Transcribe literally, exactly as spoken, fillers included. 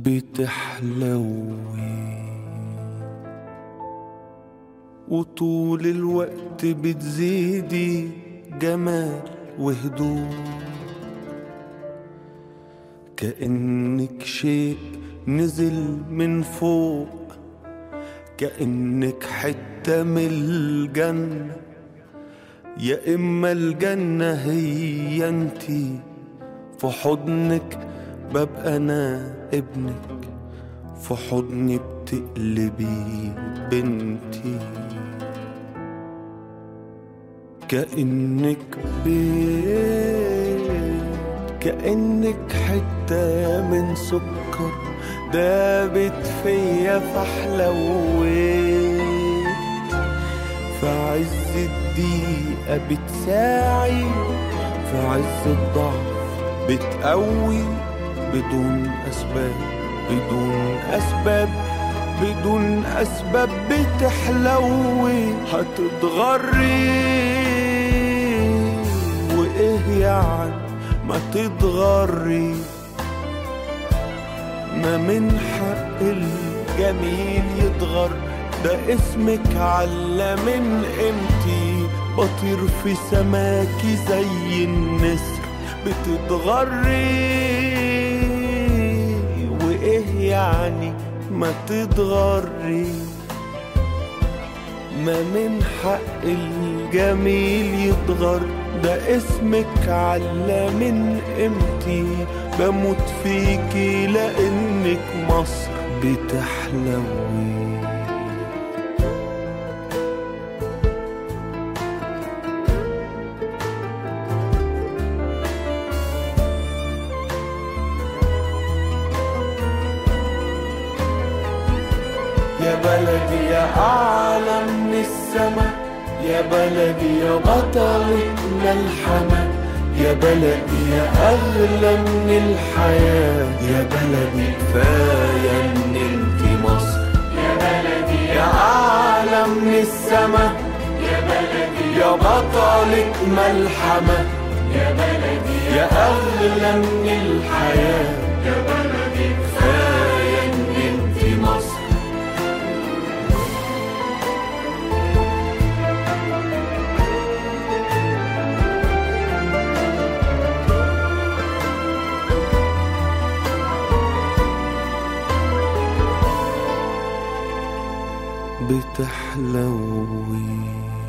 بتحلوي وطول الوقت بتزيدي جمال وهدوء، كأنك شيء نزل من فوق، كأنك حتة من الجنة، يا إما الجنة هي انتي، في حضنك ببقى أنا ابنك، في حضني بتقلبي بنتي، كأنك بيت، كأنك حتة من سكر دابت فيا فحلويت، في عز الدقيقة بتساعي، في عز الضعف بتقوي، بدون أسباب بدون أسباب بدون أسباب بتحلوي، هتتغري وإيه يعني ما تتغري، ما من حق الجميل يتغر، ده اسمك علا من قيمتي، بطير في سماكي زي النسر بتتغري، وإيه يعني ما تتغري، ما من حق الجميل يتغر، ده اسمك علا من قيمتي، بموت فيكي لأنك مصر بتحلوي. يا بلدي يا أعلى من السما، يا بلدي يا بطلة ملحمة، يا بلدي يا أغلى من الحياة، يا بلدي كفاية إن انتي مصر، يا بلدي يا أعلى من السما، يا بلدي يا بطلة ملحمة، يا بلدي يا أغلى من الحياة، يا بلدي كفاية إن انتي مصر. بتحلوي